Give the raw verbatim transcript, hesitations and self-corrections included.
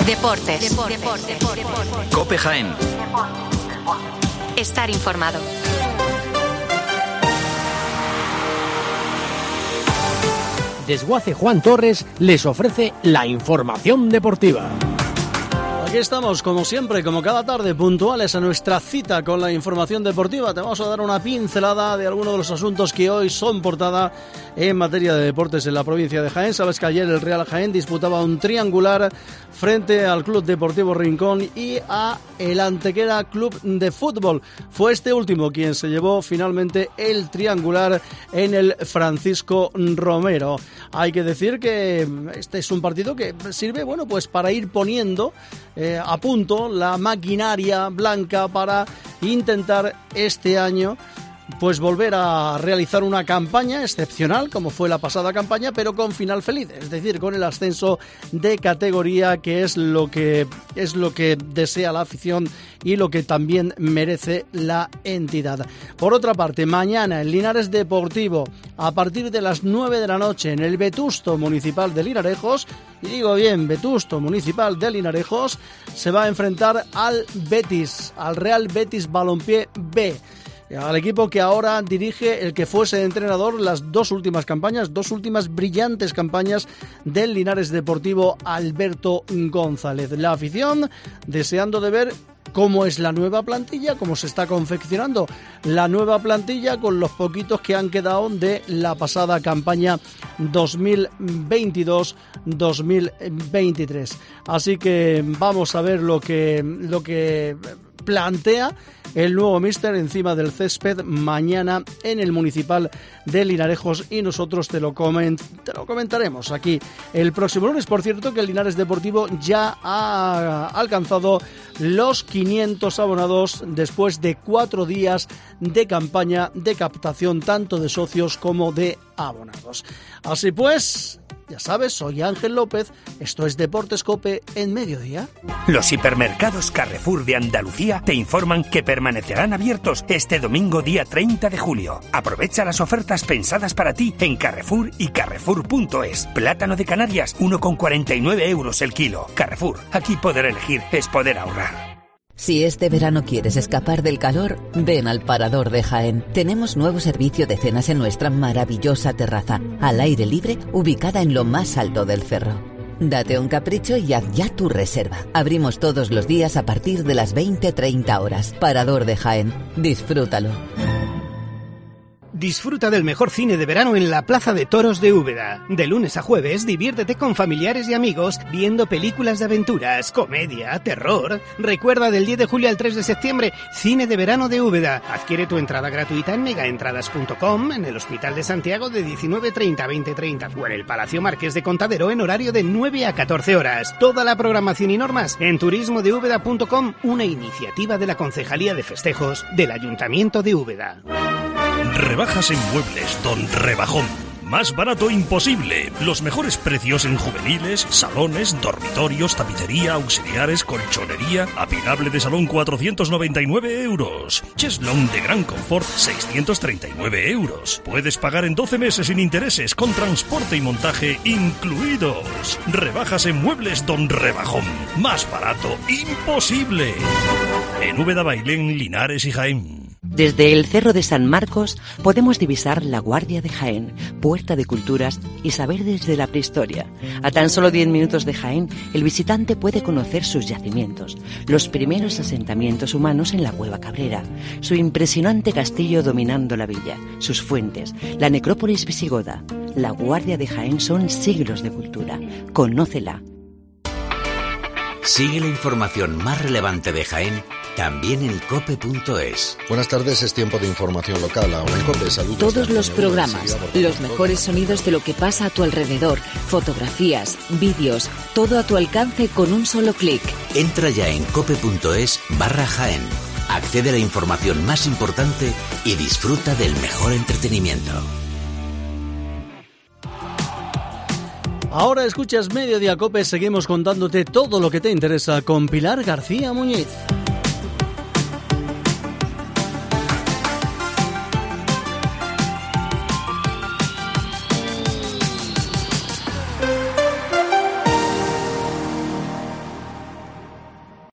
Deportes. Deportes. Deportes. Deportes. COPE Jaén. Estar informado. Desguace Juan Torres les ofrece la información deportiva. Aquí estamos, como siempre, como cada tarde, puntuales a nuestra cita con la información deportiva. Te vamos a dar una pincelada de algunos de los asuntos que hoy son portada en materia de deportes en la provincia de Jaén. Sabes que ayer el Real Jaén disputaba un triangular frente al Club Deportivo Rincón y a el Antequera Club de Fútbol. Fue este último quien se llevó finalmente el triangular en el Francisco Romero. Hay que decir que este es un partido que sirve, bueno, pues para ir poniendo eh, a punto la maquinaria blanca para intentar este año pues volver a realizar una campaña excepcional como fue la pasada campaña, pero con final feliz, es decir, con el ascenso de categoría, que es lo que es lo que desea la afición y lo que también merece la entidad. Por otra parte, mañana en Linares Deportivo, a partir de las nueve de la noche, en el Vetusto Municipal de Linarejos, y digo bien, Vetusto Municipal de Linarejos, se va a enfrentar al Betis, al Real Betis Balompié B, al equipo que ahora dirige el que fuese entrenador las dos últimas campañas, dos últimas brillantes campañas del Linares Deportivo, Alberto González. La afición deseando de ver cómo es la nueva plantilla, cómo se está confeccionando la nueva plantilla con los poquitos que han quedado de la pasada campaña dos mil veintidós dos mil veintitrés. Así que vamos a ver lo que, lo que plantea el nuevo míster encima del césped mañana en el Municipal de Linarejos, y nosotros te lo, coment- te lo comentaremos aquí el próximo lunes. Por cierto, que el Linares Deportivo ya ha alcanzado los quinientos abonados después de cuatro días de campaña de captación tanto de socios como de abonados. Así pues, ya sabes, soy Ángel López, esto es Deportes COPE en mediodía. Los hipermercados Carrefour de Andalucía te informan que permanecerán abiertos este domingo día treinta de julio. Aprovecha las ofertas pensadas para ti en Carrefour y Carrefour punto es. Plátano de Canarias, uno con cuarenta y nueve euros el kilo. Carrefour, aquí poder elegir es poder ahorrar. Si este verano quieres escapar del calor, ven al Parador de Jaén. Tenemos nuevo servicio de cenas en nuestra maravillosa terraza, al aire libre, ubicada en lo más alto del cerro. Date un capricho y haz ya tu reserva. Abrimos todos los días a partir de las veinte treinta horas. Parador de Jaén. Disfrútalo. Disfruta del mejor cine de verano en la Plaza de Toros de Úbeda. De lunes a jueves, diviértete con familiares y amigos viendo películas de aventuras, comedia, terror. Recuerda, del diez de julio al tres de septiembre, cine de verano de Úbeda. Adquiere tu entrada gratuita en megaentradas punto com, en el Hospital de Santiago de diecinueve treinta a veinte treinta o en el Palacio Marqués de Contadero en horario de nueve a catorce horas. Toda la programación y normas en turismo de úbeda punto com, una iniciativa de la Concejalía de Festejos del Ayuntamiento de Úbeda. Rebajas en muebles Don Rebajón. Más barato imposible. Los mejores precios en juveniles, salones, dormitorios, tapicería, auxiliares, colchonería. Apilable de salón cuatrocientos noventa y nueve euros. Cheslón de gran confort seiscientos treinta y nueve euros. Puedes pagar en doce meses sin intereses con transporte y montaje incluidos. Rebajas en muebles Don Rebajón. Más barato imposible. En Úbeda, Bailén, Linares y Jaén. Desde el Cerro de San Marcos podemos divisar la Guardia de Jaén, puerta de culturas y saber desde la prehistoria. A tan solo diez minutos de Jaén, el visitante puede conocer sus yacimientos, los primeros asentamientos humanos en la Cueva Cabrera, su impresionante castillo dominando la villa, sus fuentes, la necrópolis visigoda. La Guardia de Jaén son siglos de cultura. Conócela. Sigue la información más relevante de Jaén también en cope punto es. Buenas tardes, es tiempo de información local. Ahora en COPE, saludos. Todos los programas, los mejores sonidos de lo que pasa a tu alrededor, fotografías, vídeos, todo a tu alcance con un solo clic. Entra ya en cope punto es barra Jaén. Accede a la información más importante y disfruta del mejor entretenimiento. Ahora escuchas Mediodía COPE, seguimos contándote todo lo que te interesa con Pilar García Muñiz.